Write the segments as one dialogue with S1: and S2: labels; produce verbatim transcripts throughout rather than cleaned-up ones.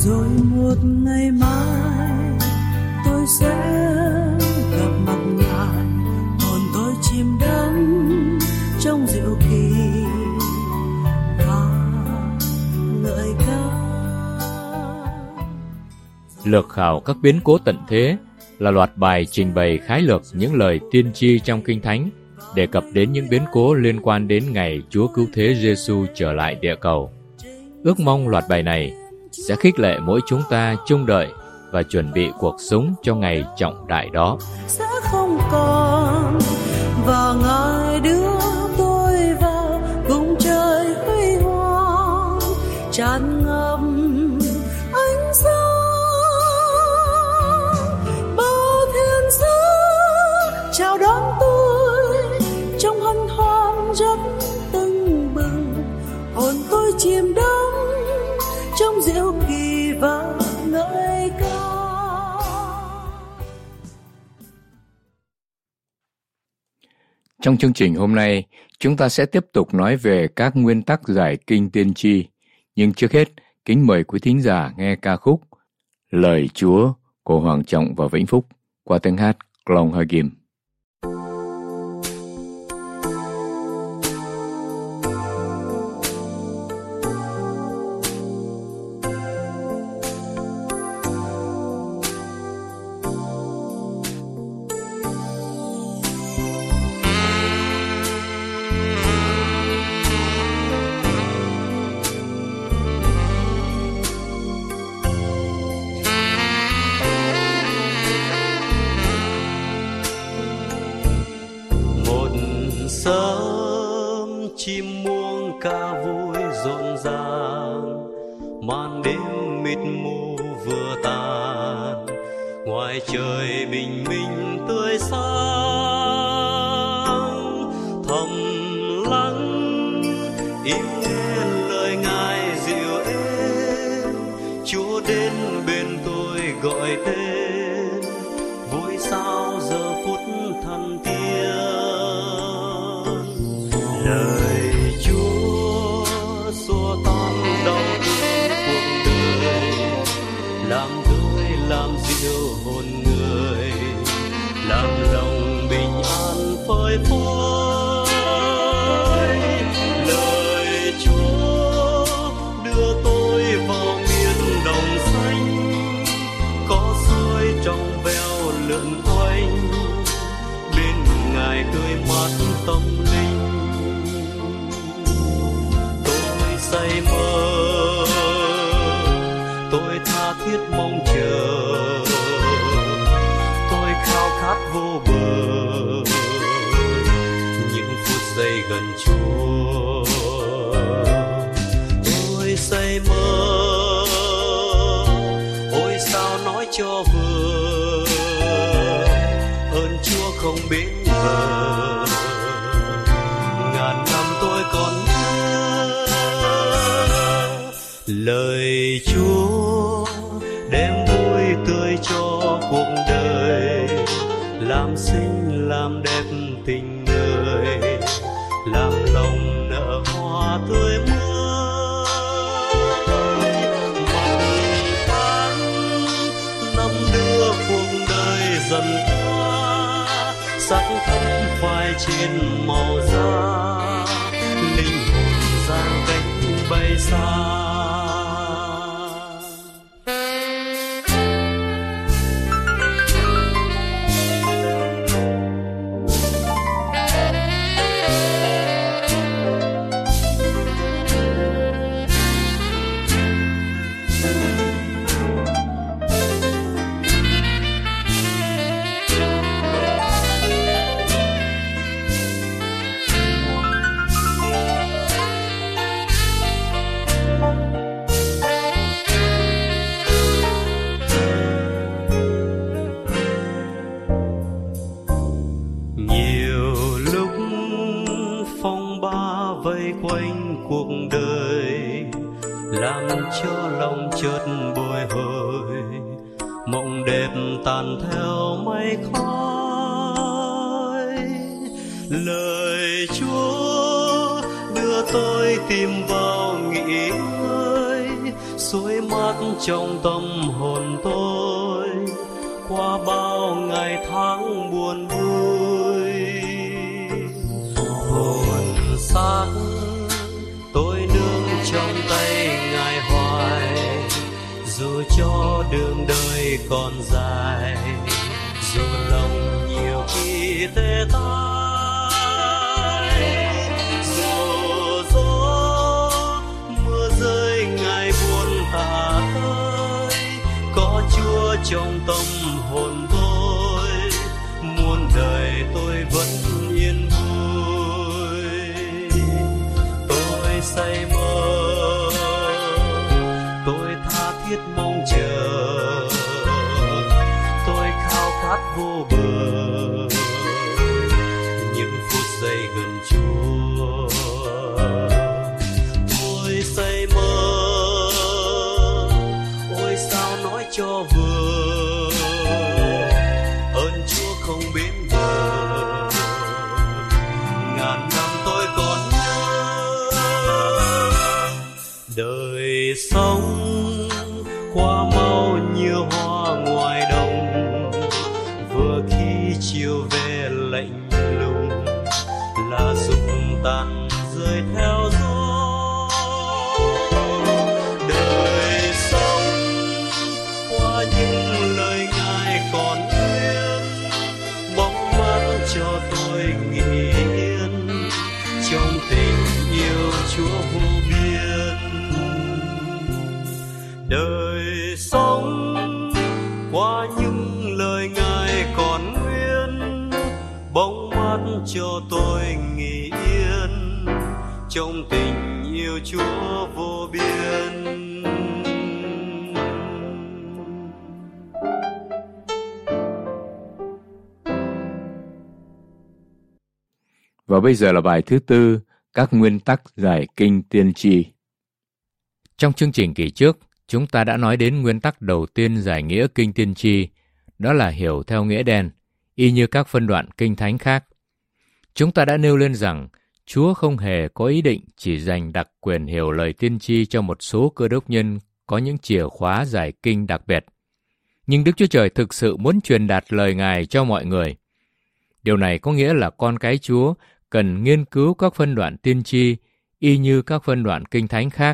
S1: rồi một ngày mai tôi sẽ gặp mặt ngài, hồn tôi chìm đắm trong diệu kỳ và ngợi ca.
S2: Lược khảo các biến cố tận thế là loạt bài trình bày khái lược những lời tiên tri trong Kinh Thánh, đề cập đến những biến cố liên quan đến ngày Chúa Cứu Thế Giêsu trở lại địa cầu. Ước mong loạt bài này sẽ khích lệ mỗi chúng ta trông đợi và chuẩn bị cuộc sống cho ngày trọng đại đó.
S1: Sẽ không còn và Ngài đưa tôi vào vùng trời huy hoàng tràn ngập ánh sáng. Bao thiên sứ chào đón tôi trong hân hoan rất tưng bừng, hồn tôi chìm đắm trong diệu kỳ và ngợi ca.
S3: Trong chương trình hôm nay, chúng ta sẽ tiếp tục nói về các nguyên tắc giải kinh tiên tri. Nhưng trước hết, kính mời quý thính giả nghe ca khúc Lời Chúa của Hoàng Trọng và Vĩnh Phúc qua tiếng hát Clong Hơi Kim.
S4: Sớm chim muông ca vui rộn ràng, màn đêm mịt mù vừa tàn, ngoài trời bình minh tươi sáng. Thầm lắng im nghe lời Ngài dịu êm, Chúa đến bên tôi gọi tên, vui sao giờ phút thần tiên. Lời Chúa xua tan đau thương cuộc đời, làm tươi làm dịu hồn người, làm lòng bình an phơi phới. Lời Chúa đưa tôi vào miền đồng xanh, có suối trong veo lượn quanh, bên Ngài tươi mát tâm linh. Say mơ tôi tha thiết mong chờ, tôi khao khát vô bờ những phút giây gần Chúa. Tôi say mơ ôi sao nói cho vừa, ơn Chúa không bến bờ, ngàn năm tôi còn lời Chúa đem vui tươi cho cuộc đời, làm xinh làm đẹp tình người, làm lòng nở hoa tươi mới. Mặt tháng năm đưa cuộc đời dần qua, sắc thắm phai trên màu da, linh hồn giang cánh bay xa. Cho lòng chợt bồi hồi, mộng đẹp tàn theo mây khói. Lời Chúa đưa tôi tìm vào nghỉ ngơi, suối mát trong tâm hồn tôi qua bao ngày tháng buồn vui. Hồn xác tôi nương trong tay Ngài hoài, dù cho đường đời còn dài, dù lòng nhiều khi tê tái, dù gió mưa rơi Ngài buồn tả tới, có Chúa trong tâm hồn tôi, muôn đời tôi vẫn yên vui. Tôi say mơ, tôi tha thiết mong chờ, tôi khao khát vô bờ những phút giây gần Chúa. Tôi say mơ, ôi sao nói cho vừa, ơn Chúa không bến bờ, ngàn năm tôi còn nhớ. Đời sống qua mau như hoa ngoài đồng, vừa khi chiều về lạnh lùng, là rụng tàn rơi theo gió. Đời sống qua những lời Ngài còn nguyên, bóng mát cho tôi nghỉ yên trong tình yêu Chúa vô biên. Đời sống qua những lời Ngài còn nguyên, bóng mát cho tôi nghỉ yên trong tình yêu Chúa vô biên.
S3: Và bây giờ là bài thứ tư, các nguyên tắc giải kinh tiên tri.
S2: Trong chương trình kỳ trước, chúng ta đã nói đến nguyên tắc đầu tiên giải nghĩa kinh tiên tri, đó là hiểu theo nghĩa đen, y như các phân đoạn kinh thánh khác. Chúng ta đã nêu lên rằng Chúa không hề có ý định chỉ dành đặc quyền hiểu lời tiên tri cho một số cơ đốc nhân có những chìa khóa giải kinh đặc biệt. Nhưng Đức Chúa Trời thực sự muốn truyền đạt lời Ngài cho mọi người. Điều này có nghĩa là con cái Chúa cần nghiên cứu các phân đoạn tiên tri y như các phân đoạn kinh thánh khác,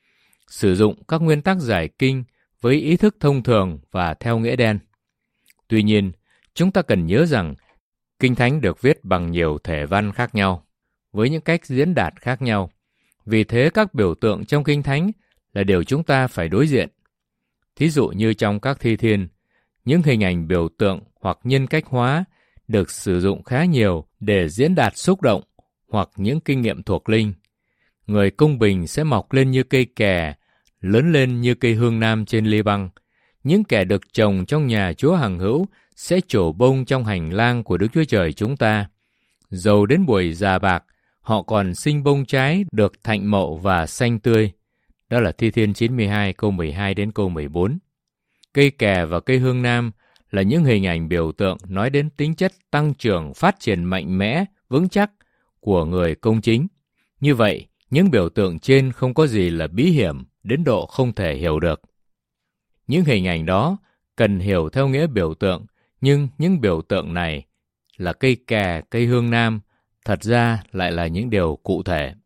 S2: sử dụng các nguyên tắc giải kinh với ý thức thông thường và theo nghĩa đen. Tuy nhiên, chúng ta cần nhớ rằng Kinh Thánh được viết bằng nhiều thể văn khác nhau, với những cách diễn đạt khác nhau. Vì thế các biểu tượng trong Kinh Thánh là điều chúng ta phải đối diện. Thí dụ như trong các thi thiên, những hình ảnh biểu tượng hoặc nhân cách hóa được sử dụng khá nhiều để diễn đạt xúc động hoặc những kinh nghiệm thuộc linh. Người công bình sẽ mọc lên như cây kè, lớn lên như cây hương nam trên ly băng. Những kẻ được trồng trong nhà Chúa hằng hữu sẽ trổ bông trong hành lang của Đức Chúa Trời chúng ta. Dầu đến buổi già bạc, họ còn sinh bông trái được thạnh mậu và xanh tươi. Đó là Thi Thiên chín mươi hai câu mười hai đến câu mười bốn. Cây kè và cây hương nam là những hình ảnh biểu tượng nói đến tính chất tăng trưởng phát triển mạnh mẽ, vững chắc của người công chính. Như vậy, những biểu tượng trên không có gì là bí hiểm đến độ không thể hiểu được. Những hình ảnh đó cần hiểu theo nghĩa biểu tượng, nhưng những biểu tượng này là cây kè, cây hương nam, thật ra lại là những điều cụ thể.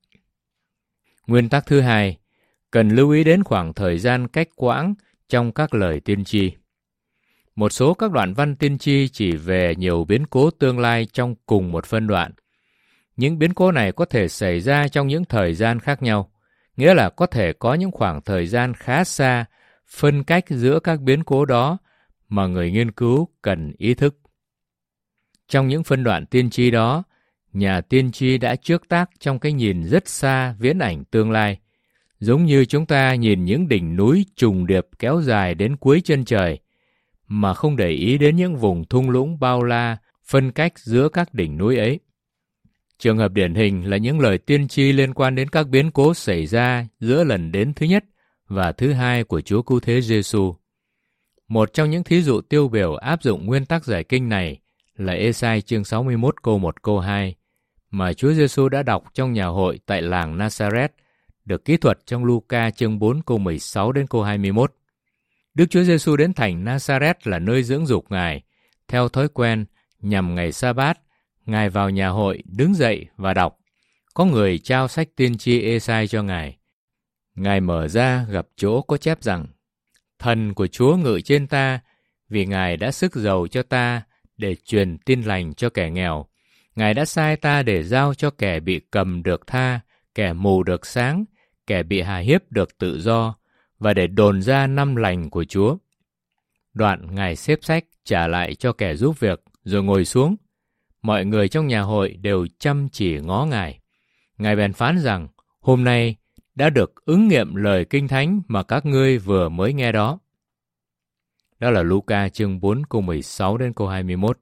S2: Nguyên tắc thứ hai, cần lưu ý đến khoảng thời gian cách quãng trong các lời tiên tri. Một số các đoạn văn tiên tri chỉ về nhiều biến cố tương lai trong cùng một phân đoạn. Những biến cố này có thể xảy ra trong những thời gian khác nhau, nghĩa là có thể có những khoảng thời gian khá xa phân cách giữa các biến cố đó mà người nghiên cứu cần ý thức. Trong những phân đoạn tiên tri đó, nhà tiên tri đã trước tác trong cái nhìn rất xa viễn ảnh tương lai, giống như chúng ta nhìn những đỉnh núi trùng điệp kéo dài đến cuối chân trời, mà không để ý đến những vùng thung lũng bao la phân cách giữa các đỉnh núi ấy. Trường hợp điển hình là những lời tiên tri liên quan đến các biến cố xảy ra giữa lần đến thứ nhất và thứ hai của Chúa Cứu Thế Giêsu. Một trong những thí dụ tiêu biểu áp dụng nguyên tắc giải kinh này là Ê-sai chương sáu mươi mốt câu một câu hai mà Chúa Giêsu đã đọc trong nhà hội tại làng Nazareth được kỹ thuật trong Luca chương bốn câu mười sáu đến câu hai mươi mốt. Đức Chúa Giêsu đến thành Nazareth là nơi dưỡng dục Ngài. Theo thói quen, nhằm ngày Sa-bát, Ngài vào nhà hội, đứng dậy và đọc. Có người trao sách tiên tri Ê-sai cho Ngài. Ngài mở ra gặp chỗ có chép rằng: Thần của Chúa ngự trên ta, vì Ngài đã sức giàu cho ta để truyền tin lành cho kẻ nghèo. Ngài đã sai ta để giao cho kẻ bị cầm được tha, kẻ mù được sáng, kẻ bị hà hiếp được tự do, và để đồn ra năm lành của Chúa. Đoạn Ngài xếp sách trả lại cho kẻ giúp việc, rồi ngồi xuống. Mọi người trong nhà hội đều chăm chỉ ngó Ngài. Ngài bèn phán rằng: Hôm nay đã được ứng nghiệm lời Kinh Thánh mà các ngươi vừa mới nghe đó. Đó là Luca chương bốn câu mười sáu đến câu hai mươi mốt.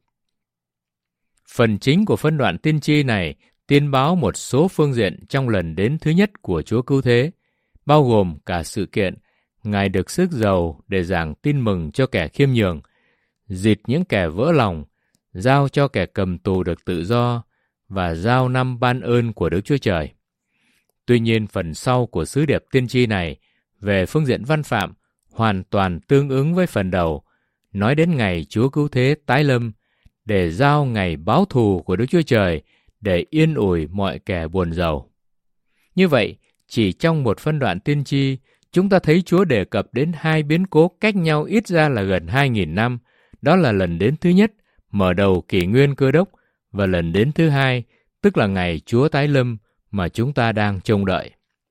S2: Phần chính của phân đoạn tiên tri này tiên báo một số phương diện trong lần đến thứ nhất của Chúa Cứu Thế, bao gồm cả sự kiện Ngài được sức giàu để giảng tin mừng cho kẻ khiêm nhường, dịt những kẻ vỡ lòng, giao cho kẻ cầm tù được tự do, và giao năm ban ơn của Đức Chúa Trời. Tuy nhiên, phần sau của sứ điệp tiên tri này, về phương diện văn phạm, hoàn toàn tương ứng với phần đầu, nói đến ngày Chúa Cứu Thế tái lâm, để giao ngày báo thù của Đức Chúa Trời, để yên ủi mọi kẻ buồn rầu. Như vậy, chỉ trong một phân đoạn tiên tri, chúng ta thấy Chúa đề cập đến hai biến cố cách nhau ít ra là gần hai nghìn năm, đó là lần đến thứ nhất, mở đầu kỷ nguyên Cơ Đốc, và lần đến thứ hai, tức là ngày Chúa tái lâm mà chúng ta đang trông đợi.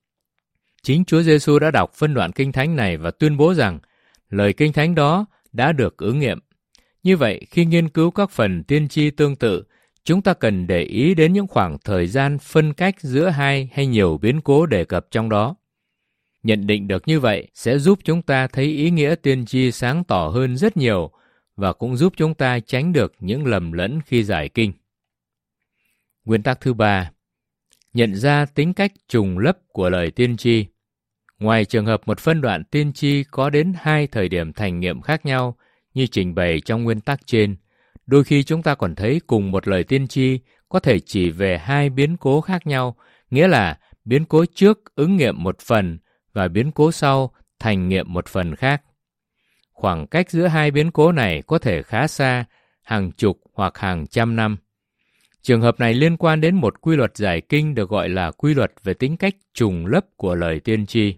S2: Chính Chúa Giêsu đã đọc phân đoạn Kinh Thánh này và tuyên bố rằng lời Kinh Thánh đó đã được ứng nghiệm. Như vậy, khi nghiên cứu các phần tiên tri tương tự, chúng ta cần để ý đến những khoảng thời gian phân cách giữa hai hay nhiều biến cố đề cập trong đó. Nhận định được như vậy sẽ giúp chúng ta thấy ý nghĩa tiên tri sáng tỏ hơn rất nhiều và cũng giúp chúng ta tránh được những lầm lẫn khi giải kinh. Nguyên tắc thứ ba, nhận ra tính cách trùng lấp của lời tiên tri. Ngoài trường hợp một phân đoạn tiên tri có đến hai thời điểm thành nghiệm khác nhau như trình bày trong nguyên tắc trên, đôi khi chúng ta còn thấy cùng một lời tiên tri có thể chỉ về hai biến cố khác nhau, nghĩa là biến cố trước ứng nghiệm một phần và biến cố sau thành nghiệm một phần khác. Khoảng cách giữa hai biến cố này có thể khá xa, hàng chục hoặc hàng trăm năm. Trường hợp này liên quan đến một quy luật giải kinh được gọi là quy luật về tính cách trùng lấp của lời tiên tri.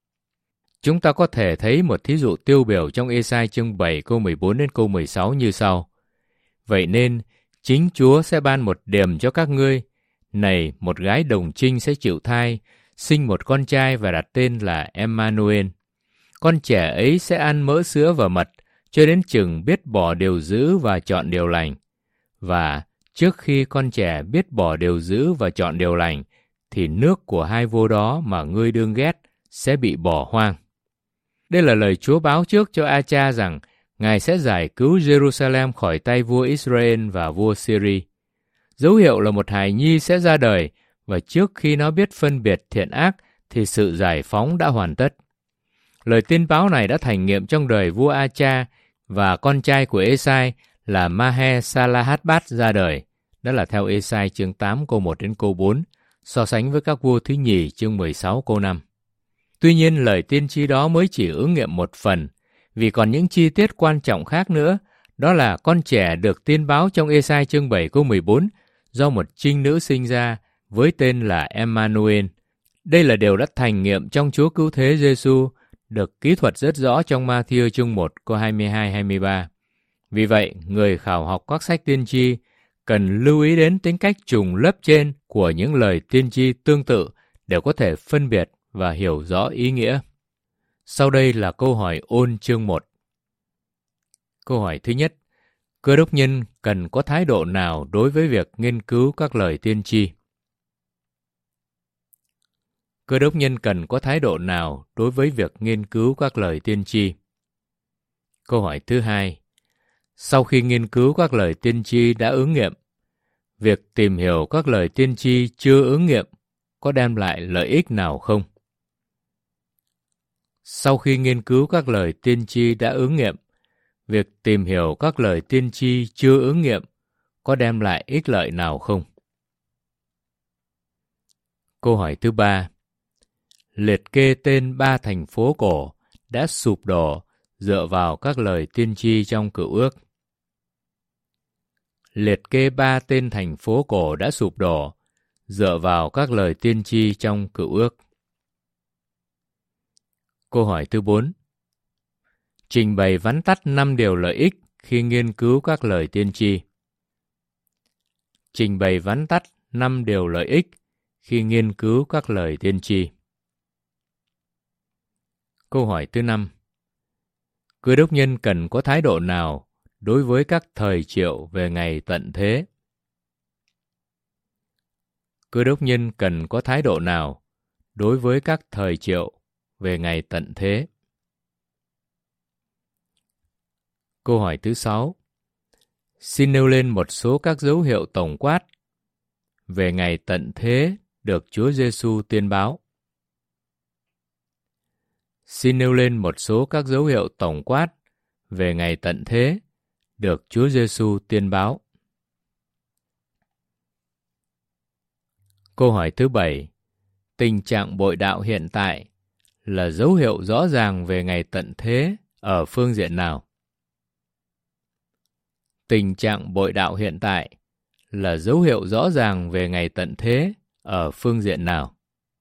S2: Chúng ta có thể thấy một thí dụ tiêu biểu trong Ê-sai chương bảy câu mười bốn đến câu mười sáu như sau. Vậy nên, chính Chúa sẽ ban một điềm cho các ngươi. Này, một gái đồng trinh sẽ chịu thai, sinh một con trai và đặt tên là Emmanuel. Con trẻ ấy sẽ ăn mỡ sữa và mật, cho đến chừng biết bỏ điều dữ và chọn điều lành. Và trước khi con trẻ biết bỏ điều dữ và chọn điều lành, thì nước của hai vua đó mà ngươi đương ghét sẽ bị bỏ hoang. Đây là lời Chúa báo trước cho A-cha rằng Ngài sẽ giải cứu Jerusalem khỏi tay vua Israel và vua Syria. Dấu hiệu là một hài nhi sẽ ra đời, và trước khi nó biết phân biệt thiện ác thì sự giải phóng đã hoàn tất. Lời tiên báo này đã thành nghiệm trong đời vua A-cha và con trai của Ê-sai là Mahe-sa-la-hát-bát ra đời. Đó là theo Ê-sai chương tám câu một đến câu bốn, so sánh với các vua thứ nhì chương mười sáu câu năm. Tuy nhiên, lời tiên tri đó mới chỉ ứng nghiệm một phần, vì còn những chi tiết quan trọng khác nữa, đó là con trẻ được tiên báo trong Ê-sai chương bảy câu mười bốn do một trinh nữ sinh ra với tên là Emmanuel. Đây là điều đã thành nghiệm trong Chúa Cứu Thế Giêsu, được kỹ thuật rất rõ trong Ma-thi-ơ chương một câu hai mươi hai đến hai mươi ba. Vì vậy, người khảo học các sách tiên tri cần lưu ý đến tính cách trùng lấp trên của những lời tiên tri tương tự để có thể phân biệt và hiểu rõ ý nghĩa. Sau đây là câu hỏi ôn chương một. Câu hỏi thứ nhất, Cơ đốc nhân cần có thái độ nào đối với việc nghiên cứu các lời tiên tri? Cơ đốc nhân cần có thái độ nào đối với việc nghiên cứu các lời tiên tri? Câu hỏi thứ hai, sau khi nghiên cứu các lời tiên tri đã ứng nghiệm, việc tìm hiểu các lời tiên tri chưa ứng nghiệm có đem lại lợi ích nào không? Sau khi nghiên cứu các lời tiên tri đã ứng nghiệm, việc tìm hiểu các lời tiên tri chưa ứng nghiệm có đem lại ích lợi nào không? Câu hỏi thứ ba, liệt kê tên ba thành phố cổ đã sụp đổ dựa vào các lời tiên tri trong Cựu Ước. Liệt kê ba tên thành phố cổ đã sụp đổ dựa vào các lời tiên tri trong Cựu Ước. Câu hỏi thứ bốn. Trình bày vắn tắt năm điều lợi ích khi nghiên cứu các lời tiên tri. Trình bày vắn tắt năm điều lợi ích khi nghiên cứu các lời tiên tri. Câu hỏi thứ năm. Cơ đốc nhân cần có thái độ nào đối với các thời triệu về ngày tận thế? Cơ đốc nhân cần có thái độ nào đối với các thời triệu về ngày tận thế? Câu hỏi thứ sáu. Xin nêu lên một số các dấu hiệu tổng quát về ngày tận thế được Chúa Giêsu tiên báo. Xin nêu lên một số các dấu hiệu tổng quát về ngày tận thế được Chúa Giêsu tiên báo. Câu hỏi thứ bảy. Tình trạng bội đạo hiện tại là dấu hiệu rõ ràng về ngày tận thế ở phương diện nào? Tình trạng bội đạo hiện tại là dấu hiệu rõ ràng về ngày tận thế ở phương diện nào?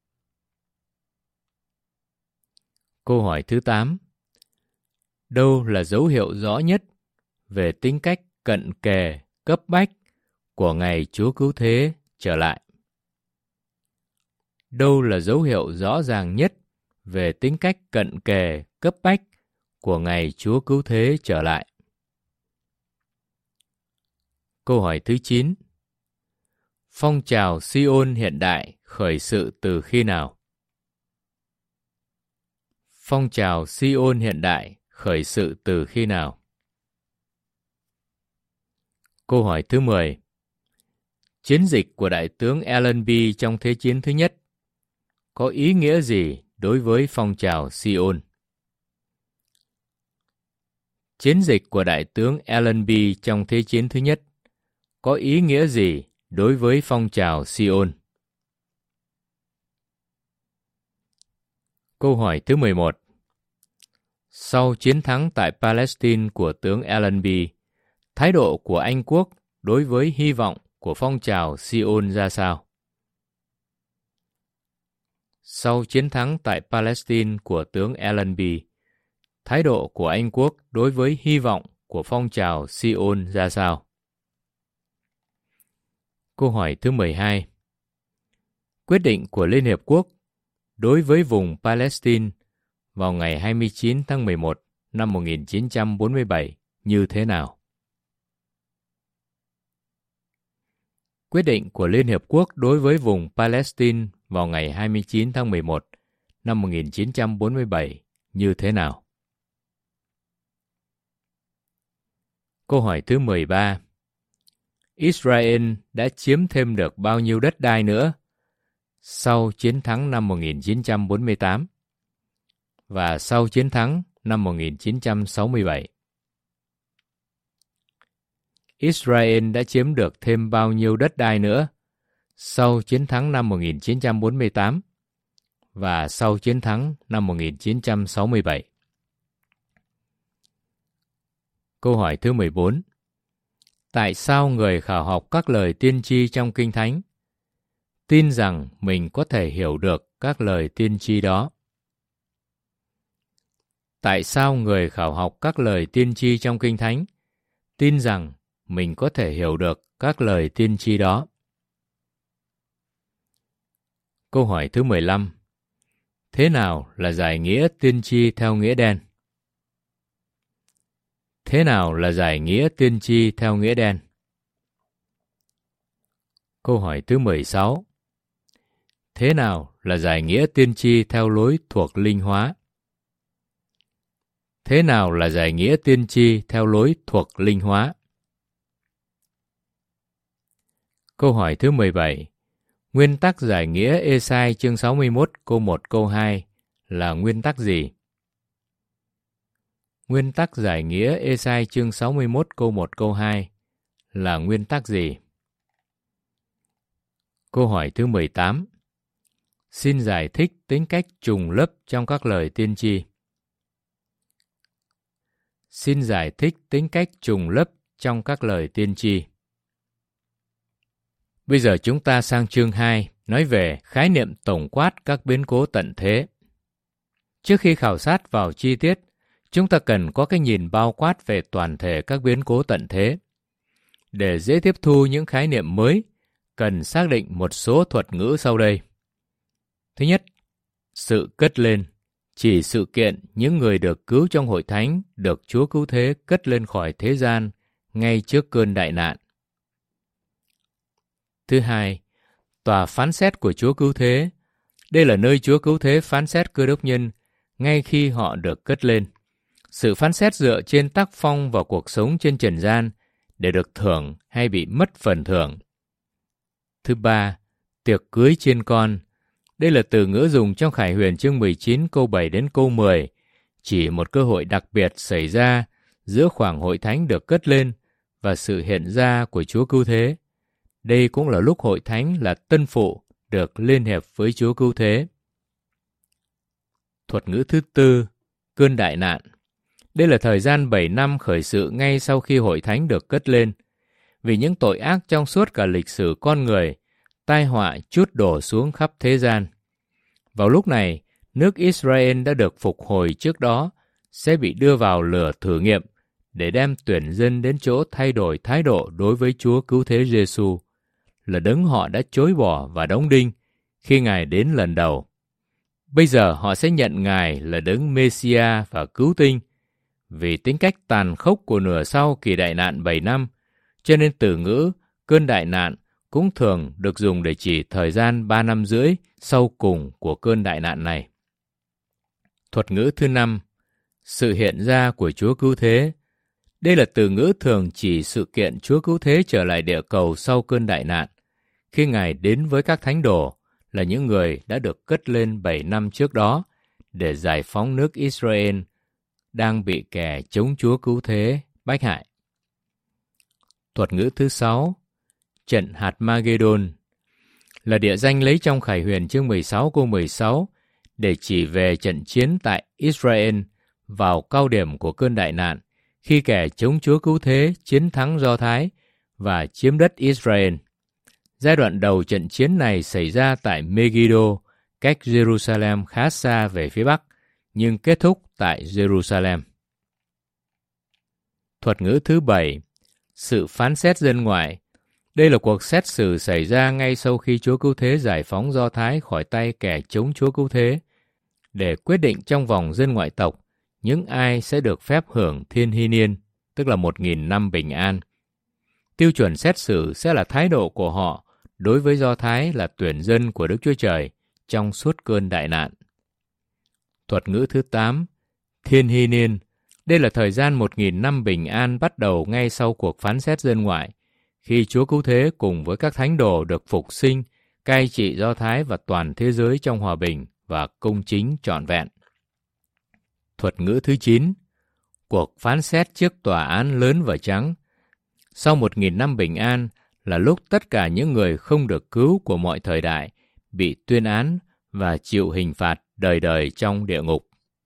S2: Câu hỏi thứ tám. Đâu là dấu hiệu rõ nhất về tính cách cận kề, cấp bách của ngày Chúa Cứu Thế trở lại? Đâu là dấu hiệu rõ ràng nhất về tính cách cận kề, cấp bách của ngày Chúa Cứu Thế trở lại? Câu hỏi thứ chín. Phong trào Si-ôn hiện đại khởi sự từ khi nào? Phong trào Si-ôn hiện đại khởi sự từ khi nào? Câu hỏi thứ mười. Chiến dịch của Đại tướng Allenby trong Thế chiến thứ nhất có ý nghĩa gì đối với phong trào Si-ôn? Chiến dịch của Đại tướng Allenby trong Thế chiến thứ nhất có ý nghĩa gì đối với phong trào Si-ôn? Câu hỏi thứ mười một. Sau chiến thắng tại Palestine của tướng Allenby, thái độ của Anh quốc đối với hy vọng của phong trào Si-ôn ra sao? Sau chiến thắng tại Palestine của tướng Allenby, thái độ của Anh quốc đối với hy vọng của phong trào Si-ôn ra sao? Câu hỏi thứ mười hai. Quyết định của Liên Hiệp Quốc đối với vùng Palestine vào ngày hai mươi chín tháng mười một năm một nghìn chín trăm bốn mươi bảy như thế nào? Quyết định của Liên Hiệp Quốc đối với vùng Palestine vào ngày hai mươi chín tháng mười một năm một nghìn chín trăm bốn mươi bảy như thế nào? Câu hỏi thứ mười ba. Israel đã chiếm thêm được bao nhiêu đất đai nữa sau chiến thắng năm một nghìn chín trăm bốn mươi tám và sau chiến thắng năm một nghìn chín trăm sáu mươi bảy? Israel đã chiếm được thêm bao nhiêu đất đai nữa sau chiến thắng năm một nghìn chín trăm bốn mươi tám và sau chiến thắng năm một nghìn chín trăm sáu mươi bảy? Câu hỏi thứ mười bốn. Tại sao người khảo học các lời tiên tri trong Kinh Thánh tin rằng mình có thể hiểu được các lời tiên tri đó? Tại sao người khảo học các lời tiên tri trong Kinh Thánh tin rằng mình có thể hiểu được các lời tiên tri đó? Câu hỏi thứ mười lăm. Thế nào là giải nghĩa tiên tri theo nghĩa đen? Thế nào là giải nghĩa tiên tri theo nghĩa đen? Câu hỏi thứ mười sáu. Thế nào là giải nghĩa tiên tri theo lối thuộc linh hóa? Thế nào là giải nghĩa tiên tri theo lối thuộc linh hóa? Câu hỏi thứ mười bảy. Nguyên tắc giải nghĩa Ê-sai chương sáu mươi mốt câu một câu hai là nguyên tắc gì? Nguyên tắc giải nghĩa Ê-sai chương sáu mươi mốt câu một câu hai là nguyên tắc gì? Câu hỏi thứ mười tám. Xin giải thích tính cách trùng lấp trong các lời tiên tri. Xin giải thích tính cách trùng lấp trong các lời tiên tri. Bây giờ chúng ta sang chương hai, nói về khái niệm tổng quát các biến cố tận thế. Trước khi khảo sát vào chi tiết, chúng ta cần có cái nhìn bao quát về toàn thể các biến cố tận thế. Để dễ tiếp thu những khái niệm mới, cần xác định một số thuật ngữ sau đây. Thứ nhất, sự cất lên, chỉ sự kiện những người được cứu trong hội thánh được Chúa cứu thế cất lên khỏi thế gian ngay trước cơn đại nạn. Thứ hai, tòa phán xét của Chúa cứu thế. Đây là nơi Chúa cứu thế phán xét cơ đốc nhân ngay khi họ được cất lên. Sự phán xét dựa trên tác phong và cuộc sống trên trần gian để được thưởng hay bị mất phần thưởng. Thứ ba, tiệc cưới chiên con. Đây là từ ngữ dùng trong Khải Huyền chương mười chín câu bảy đến câu mười, chỉ một cơ hội đặc biệt xảy ra giữa khoảng hội thánh được cất lên và sự hiện ra của Chúa cứu thế. Đây cũng là lúc hội thánh là tân phụ được liên hiệp với Chúa cứu thế. Thuật ngữ thứ tư, cơn đại nạn. Đây là thời gian bảy năm khởi sự ngay sau khi hội thánh được cất lên. Vì những tội ác trong suốt cả lịch sử con người, tai họa trút đổ xuống khắp thế gian. Vào lúc này, nước Israel đã được phục hồi trước đó sẽ bị đưa vào lửa thử nghiệm để đem tuyển dân đến chỗ thay đổi thái độ đối với Chúa cứu thế Giêsu, là đấng họ đã chối bỏ và đóng đinh khi Ngài đến lần đầu. Bây giờ họ sẽ nhận Ngài là đấng Messiah và cứu tinh. Vì tính cách tàn khốc của nửa sau kỳ đại nạn bảy năm, cho nên từ ngữ cơn đại nạn cũng thường được dùng để chỉ thời gian ba năm rưỡi sau cùng của cơn đại nạn này. Thuật ngữ thứ năm, sự hiện ra của Chúa cứu thế. Đây là từ ngữ thường chỉ sự kiện Chúa cứu thế trở lại địa cầu sau cơn đại nạn, khi Ngài đến với các thánh đồ là những người đã được cất lên bảy năm trước đó để giải phóng nước Israel đang bị kẻ chống Chúa cứu thế bách hại. Thuật ngữ thứ sáu, trận hạt Ma-gê-đôn, là địa danh lấy trong Khải Huyền chương mười sáu câu mười sáu để chỉ về trận chiến tại Israel vào cao điểm của cơn đại nạn, khi kẻ chống Chúa cứu thế chiến thắng Do Thái và chiếm đất Israel. Giai đoạn đầu trận chiến này xảy ra tại Megiddo, cách Jerusalem khá xa về phía bắc, nhưng kết thúc tại Jerusalem. Thuật ngữ thứ bảy, sự phán xét dân ngoại. Đây là cuộc xét xử xảy ra ngay sau khi Chúa cứu thế giải phóng Do Thái khỏi tay kẻ chống Chúa cứu thế, để quyết định trong vòng dân ngoại tộc những ai sẽ được phép hưởng thiên hy niên, tức là một nghìn năm bình an. Tiêu chuẩn xét xử sẽ là thái độ của họ đối với Do Thái là tuyển dân của Đức Chúa Trời trong suốt cơn đại nạn. Thuật ngữ thứ tám, thiên hy niên. Đây là thời gian một nghìn năm bình an bắt đầu ngay sau cuộc phán xét dân ngoại, khi Chúa cứu thế cùng với các thánh đồ được phục sinh, cai trị Do Thái và toàn thế giới trong hòa bình và công chính trọn vẹn. Thuật ngữ thứ chín, cuộc phán xét trước tòa án lớn và trắng. Sau một nghìn năm bình an là lúc tất cả những người không được cứu của mọi thời đại bị tuyên án và chịu hình phạt đời đời trong địa ngục.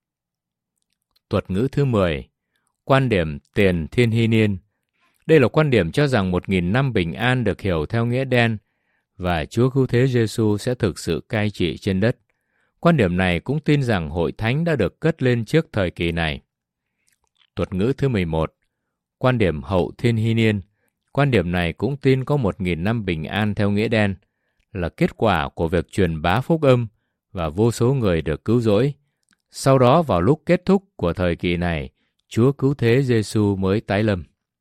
S2: Thuật ngữ thứ mười, quan điểm tiền thiên hy niên. Đây là quan điểm cho rằng một nghìn năm bình an được hiểu theo nghĩa đen và Chúa cứu thế Giêsu sẽ thực sự cai trị trên đất. Quan điểm này cũng tin rằng hội thánh đã được cất lên trước thời kỳ này. Thuật ngữ thứ mười một, quan điểm hậu thiên hy niên. Quan điểm này cũng tin có một nghìn năm bình an theo nghĩa đen, là kết quả của việc truyền bá phúc âm và vô số người được cứu rỗi. Sau đó vào lúc kết thúc của thời kỳ này, Chúa cứu thế Giêsu mới tái lâm.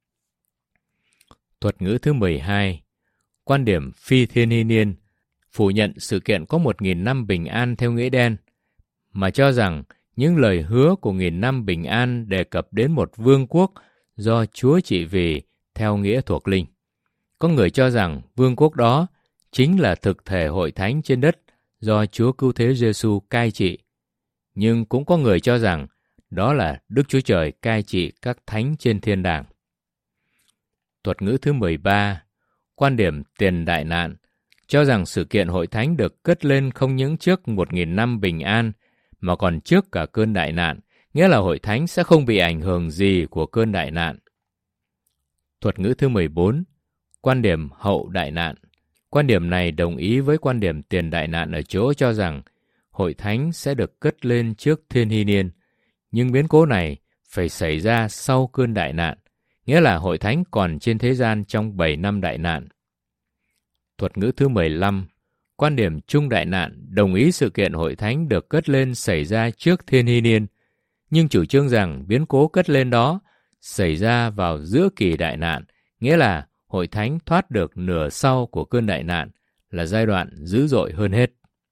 S2: Thuật ngữ thứ mười hai, quan điểm phi thiên hy niên, phủ nhận sự kiện có một nghìn năm bình an theo nghĩa đen, mà cho rằng những lời hứa của nghìn năm bình an đề cập đến một vương quốc do Chúa trị vì theo nghĩa thuộc linh. Có người cho rằng vương quốc đó chính là thực thể hội thánh trên đất do Chúa cứu thế Giêsu cai trị. Nhưng cũng có người cho rằng đó là Đức Chúa Trời cai trị các thánh trên thiên đàng. Thuật ngữ thứ mười ba, quan điểm tiền đại nạn, cho rằng sự kiện hội thánh được cất lên không những trước một nghìn năm bình an, mà còn trước cả cơn đại nạn, nghĩa là hội thánh sẽ không bị ảnh hưởng gì của cơn đại nạn. Thuật ngữ thứ mười bốn, quan điểm hậu đại nạn. Quan điểm này đồng ý với quan điểm tiền đại nạn ở chỗ cho rằng hội thánh sẽ được cất lên trước thiên hy niên, nhưng biến cố này phải xảy ra sau cơn đại nạn, nghĩa là hội thánh còn trên thế gian trong bảy năm đại nạn. Thuật ngữ thứ mười lăm, quan điểm chung đại nạn đồng ý sự kiện hội thánh được cất lên xảy ra trước thiên hy niên, nhưng chủ trương rằng biến cố cất lên đó xảy ra vào giữa kỳ đại nạn, nghĩa là hội thánh thoát được nửa sau của cơn đại nạn, là giai đoạn dữ dội hơn hết.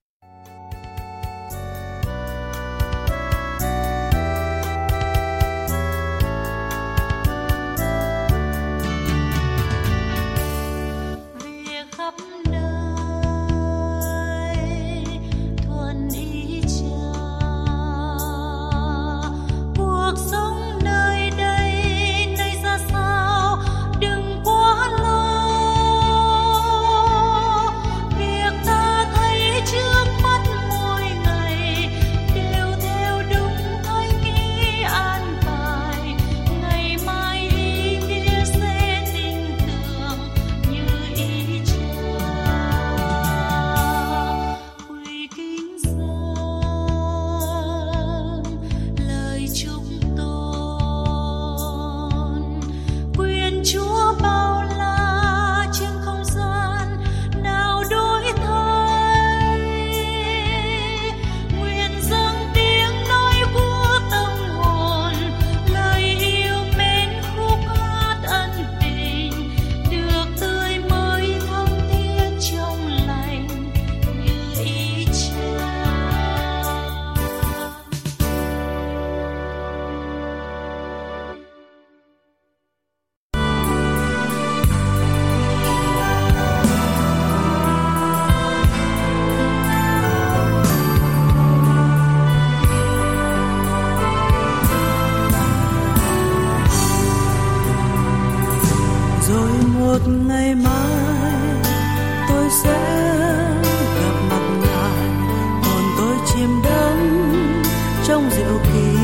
S1: một ngày mai tôi sẽ gặp mặt Ngài, còn tôi chìm đắm trong diệu kỳ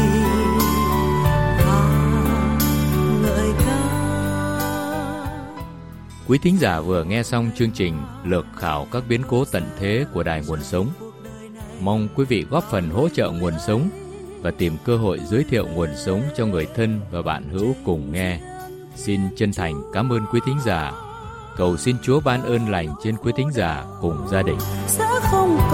S1: và ngợi ca.
S2: Quý thính giả vừa nghe xong chương trình lược khảo các biến cố tận thế của Đài Nguồn Sống. Mong quý vị góp phần hỗ trợ Nguồn Sống và tìm cơ hội giới thiệu Nguồn Sống cho người thân và bạn hữu cùng nghe. Xin chân thành cảm ơn quý thính giả. Cầu xin Chúa ban ơn lành trên quý thính giả cùng gia đình.
S1: Sẽ không